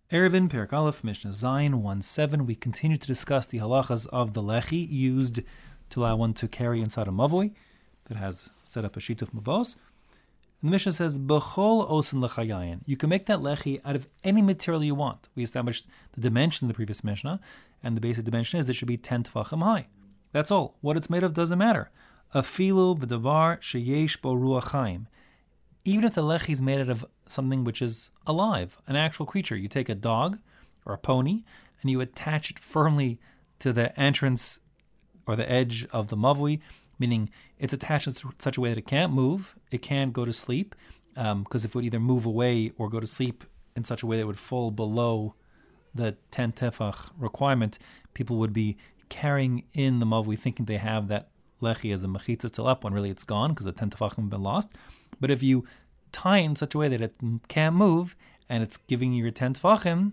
Erevin, Perek Aleph, Mishnah Zayin 1:7. We continue to discuss the halachas of the lechi used to allow one to carry inside a mavoi that has set up a sheet of mavos. And the Mishnah says, B'chol osin lechayayin. You can make that lechi out of any material you want. We established the dimension in the previous Mishnah, and the basic dimension is it should be 10 tefachim high. That's all. What it's made of doesn't matter. Afilu b'davar sheyesh bo ruach chaim. Even if the lechi is made out of something which is alive, an actual creature, you take a dog or a pony and you attach it firmly to the entrance or the edge of the mavui, meaning it's attached in such a way that it can't move, it can't go to sleep, because if it would either move away or go to sleep in such a way that it would fall below the 10 tefach requirement, people would be carrying in the mavui thinking they have that lechi as a mechitza still up when really it's gone because the 10 tefachim have been lost. But if you tie it in such a way that it can't move and it's giving you your 10 tefachim,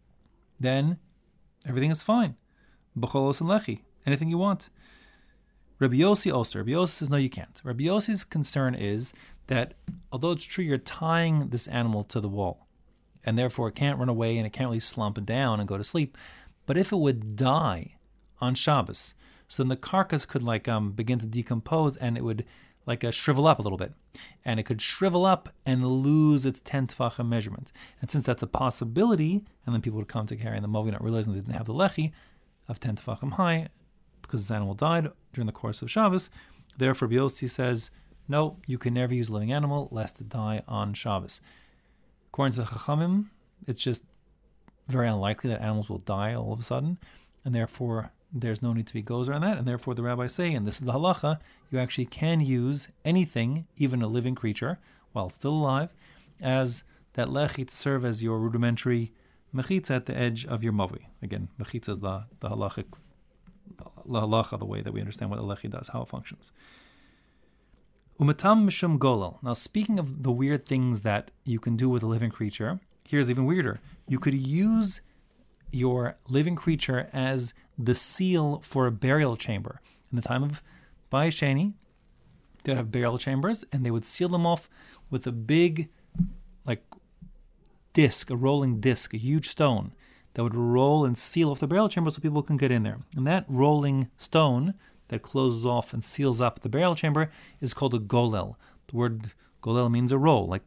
then everything is fine. B'cholos and lechi, anything you want. Rabbi Yossi also. Rabbi Yossi says, no, you can't. Rabbi Yossi's concern is that although it's true you're tying this animal to the wall, and therefore it can't run away and it can't really slump down and go to sleep, but if it would die on Shabbos, so then the carcass could begin to decompose and it would shrivel up a little bit. And it could shrivel up and lose its 10 tefachim measurement. And since that's a possibility, and then people would come to carry the mavi not realizing they didn't have the lechi of 10 tefachim high, because this animal died during the course of Shabbos, therefore Rabbi Yossi says, no, you can never use a living animal lest it die on Shabbos. According to the Chachamim, it's just very unlikely that animals will die all of a sudden, and therefore there's no need to be gozer on that, and therefore the rabbis say, and this is the halacha, you actually can use anything, even a living creature, while it's still alive, as that lechi to serve as your rudimentary mechitza at the edge of your mavi. Again, mechitza is the halacha, the way that we understand what a lechi does, how it functions. Umatam mishum golel. Now, speaking of the weird things that you can do with a living creature, here's even weirder. You could use your living creature as the seal for a burial chamber. In the time of Bayis Sheni, they'd have burial chambers, and they would seal them off with a big, disc, a rolling disc, a huge stone that would roll and seal off the burial chamber so people can get in there. And that rolling stone that closes off and seals up the burial chamber is called a golel. The word golel means a roll, like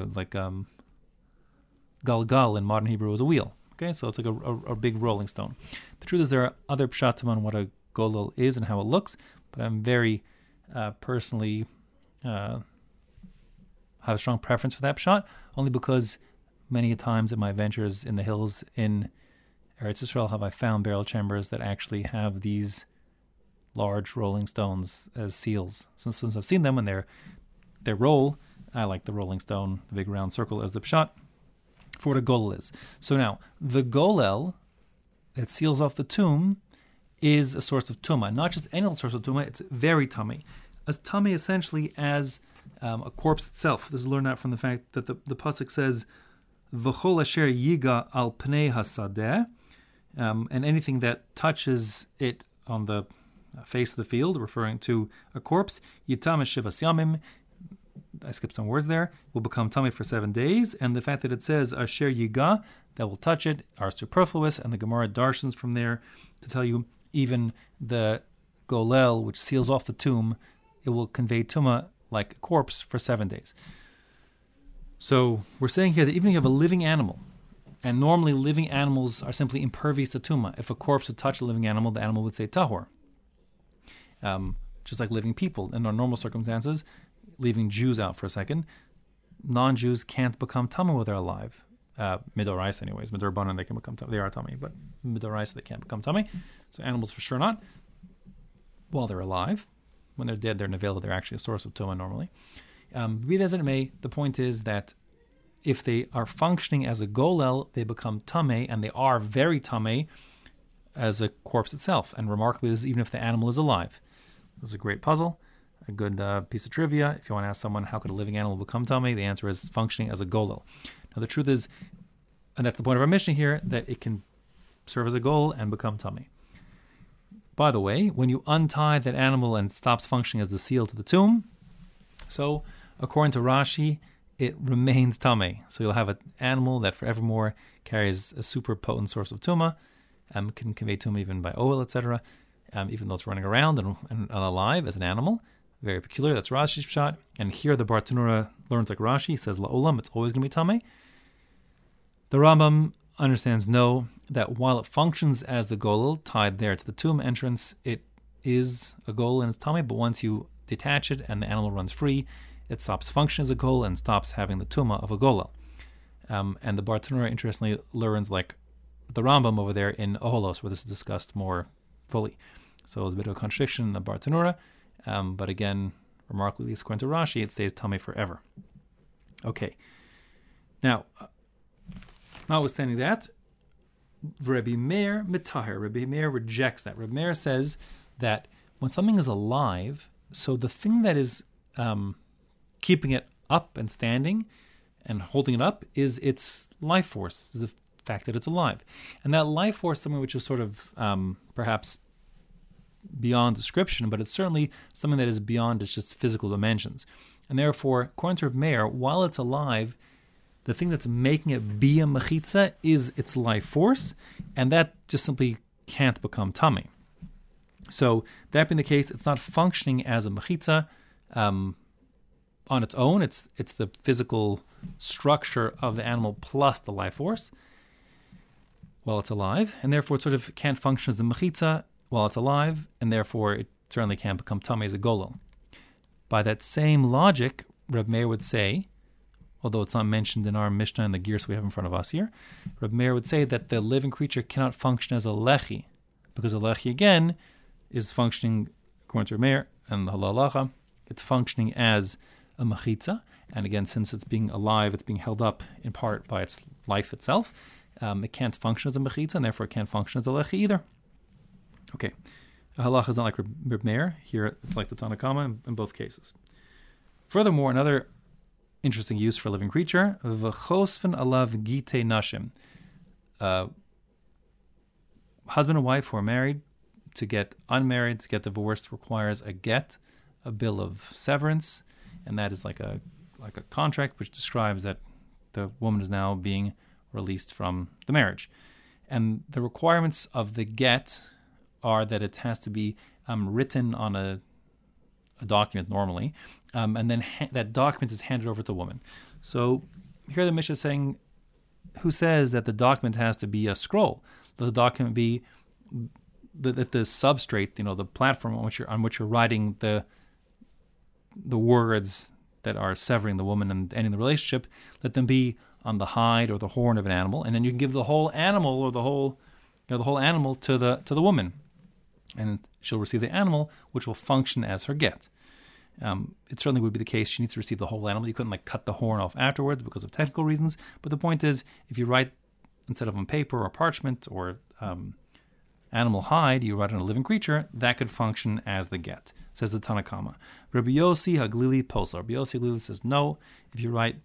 galgal in modern Hebrew is a wheel. Okay, so it's like a big rolling stone. The truth is there are other pshatim on what a golel is and how it looks, but I'm very personally have a strong preference for that pshat, only because many times in my ventures in the hills in Eretz Yisrael have I found burial chambers that actually have these large rolling stones as seals. Since I've seen them and they roll, I like the rolling stone, the big round circle as the pshat, for what a golel is. So now, the golel that seals off the tomb is a source of tumah. Not just any source of tumah, it's very tummy. As tummy essentially as a corpse itself. This is learned out from the fact that the pasuk says, V'chol asher yiga al pnei hasadeh, and anything that touches it on the face of the field, referring to a corpse, yitam shivas yamim, I skipped some words there, will become tummy for 7 days, and the fact that it says asher yiga, that will touch it, are superfluous, and the Gemara darshans from there to tell you even the golel, which seals off the tomb, it will convey tumah like a corpse for 7 days. So we're saying here that even if you have a living animal, and normally living animals are simply impervious to tumah. If a corpse would touch a living animal, the animal would say tahor. Just like living people. In our normal circumstances, leaving Jews out for a second, non-Jews can't become tummy while they're alive. Midorais anyways. Midorbanan they can become tummy. They are tummy, but Midorais they can't become tummy. So animals for sure not. While they're alive. When they're dead, they're nevela. They're actually a source of tumah normally. Be that as it may, the point is that if they are functioning as a golel, they become tameh, and they are very tameh as a corpse itself. And remarkably, this is even if the animal is alive. This is a great puzzle, a good piece of trivia. If you want to ask someone, how could a living animal become tameh? The answer is functioning as a golel. Now, the truth is, and that's the point of our mission here, that it can serve as a golel and become tameh. By the way, when you untie that animal and it stops functioning as the seal to the tomb, so according to Rashi, it remains tamei. So you'll have an animal that forevermore carries a super potent source of tuma, can convey tuma even by oil, etc., even though it's running around and alive as an animal. Very peculiar. That's Rashi's pshat. And here the Bartanura learns like Rashi. He says, la'olam, it's always going to be tamei. The Rambam understands no, that while it functions as the golel tied there to the tomb entrance, it is a golel in its tamei, but once you detach it and the animal runs free, it stops functioning as a golel and stops having the tuma of a golel. And the Bartanura, interestingly, learns like the Rambam over there in Oholos, where this is discussed more fully. So there's a bit of a contradiction in the Bartanura, but again, remarkably, according to Rashi, it stays tamei forever. Okay. Now, notwithstanding that, Rabbi Meir mitahir. Rabbi Meir rejects that. Rabbi Meir says that when something is alive, so the thing that is keeping it up and standing and holding it up is its life force, is the fact that it's alive. And that life force is something which is sort of perhaps beyond description, but it's certainly something that is beyond its just physical dimensions. And therefore, according to Rabbi Meir, while it's alive, the thing that's making it be a mechitza is its life force, and that just simply can't become tamei. So that being the case, it's not functioning as a mechitza on its own. It's the physical structure of the animal plus the life force while it's alive, and therefore it sort of can't function as a mechitza while it's alive, and therefore it certainly can't become tamei as a golel. By that same logic, Reb Meir would say, although it's not mentioned in our Mishnah and the gears we have in front of us here, Reb Meir would say that the living creature cannot function as a lechi, because a lechi, again, is functioning, according to Reb Meir and the halacha, it's functioning as a mechitza, and again, since it's being alive, it's being held up in part by its life itself, it can't function as a mechitza, and therefore it can't function as a lechi either. Okay, a halacha is not like Reb Meir. Here it's like the Tanna Kama in both cases. Furthermore, another interesting use for a living creature, v'chosfen alav gite nashim. Husband and wife who are married, to get unmarried, to get divorced, requires a get, a bill of severance, and that is like a contract which describes that the woman is now being released from the marriage. And the requirements of the get are that it has to be written on a document normally, and then that document is handed over to the woman. So here the Mishnah is saying, who says that the document has to be a scroll? That the document be that the substrate, the platform on which you're writing the words that are severing the woman and ending the relationship, let them be on the hide or the horn of an animal, and then you can give the whole animal or the whole animal to the woman, and she'll receive the animal, which will function as her get. It certainly would be the case she needs to receive the whole animal. You couldn't cut the horn off afterwards because of technical reasons. But the point is, if you write instead of on paper or parchment or animal hide, you write on a living creature, that could function as the get, says the Tanna Kama. Rabbi Yossi Haglili Posa. Rabbi Yossi Haglili says no. If you write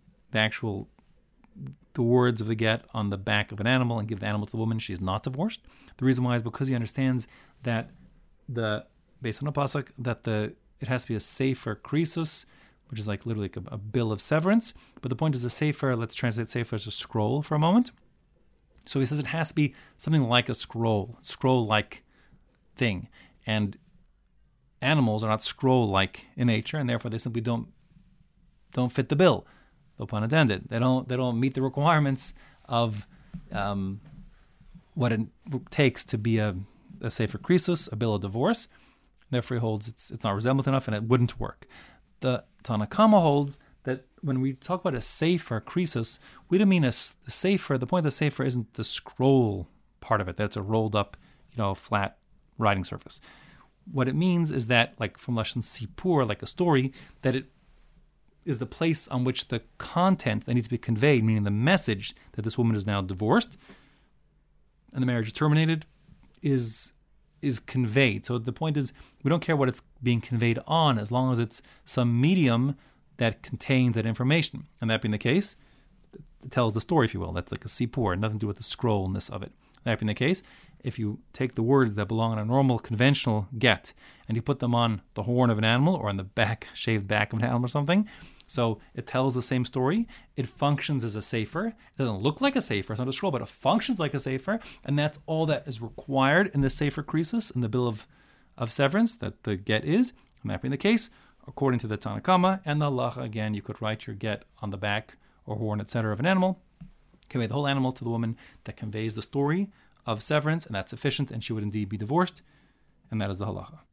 the words of the get on the back of an animal and give the animal to the woman, she's not divorced. The reason why is because he understands that based on a pasuk, that it has to be a sefer krisus, which is like literally a bill of severance. But the point is a sefer, let's translate sefer as a scroll for a moment. So he says it has to be something like a scroll-like thing. And animals are not scroll-like in nature, and therefore they simply don't fit the bill. No pun intended. They don't meet the requirements of what it takes to be a sefer krisus, a bill of divorce. Therefore, he holds it's not resembled enough, and it wouldn't work. The Tanna Kama holds that when we talk about a sefer krisus, we don't mean a sefer. The point of the sefer isn't the scroll part of it. That's a rolled up, flat writing surface. What it means is that, like from Lashon Sipur, like a story, that it is the place on which the content that needs to be conveyed, meaning the message that this woman is now divorced and the marriage is terminated, is conveyed. So the point is, we don't care what it's being conveyed on, as long as it's some medium that contains that information. And that being the case, it tells the story, if you will. That's like a sipur, nothing to do with the scrollness of it. That being the case, if you take the words that belong on a normal, conventional get, and you put them on the horn of an animal or on the shaved back of an animal or something, So it tells the same story. It functions as a sefer. It doesn't look like a sefer. It's not a scroll, but it functions like a sefer. And that's all that is required in the sefer krisus, in the bill of severance, that the get is. And that being the case, according to the Tanna Kama and the halacha, again, you could write your get on the back or horn, etc. of an animal, convey the whole animal to the woman that conveys the story of severance, and that's sufficient, and she would indeed be divorced. And that is the halacha.